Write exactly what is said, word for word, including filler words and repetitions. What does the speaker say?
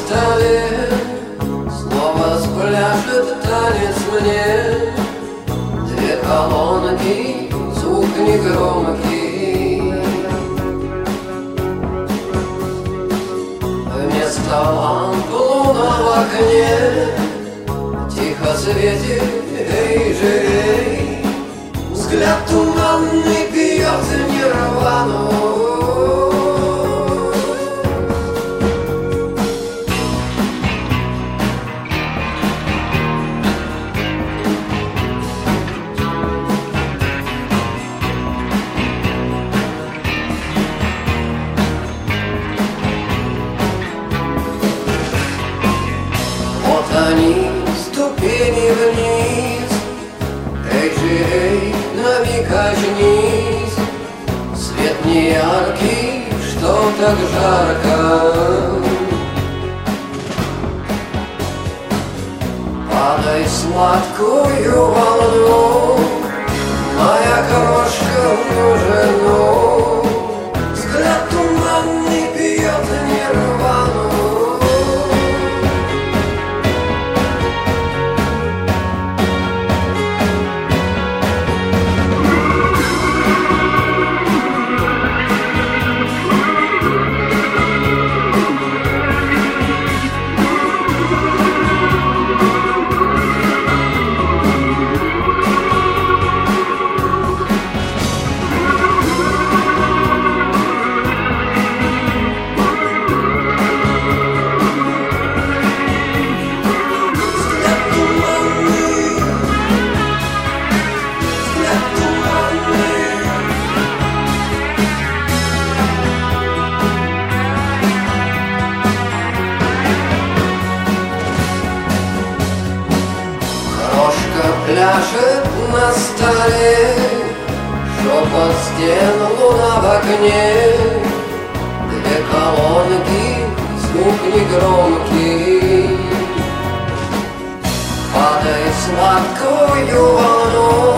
столе снова спляшет танец мне. Две колонки, звук негромкий. Вместо ламп луна в окне тихо светит, эй же эй. Взгляд туманный пьет нирвану. Они ступени вниз, эй же эй, на миг очнись. Свет не яркий, что так жарко. Падай сладкую волну, моя крошка в жену. Взгляд туманный пьет нирвану. Пляшет на столе, шепот стен, луна в окне. Две колонки, звук негромкий. Падай сладкую волну,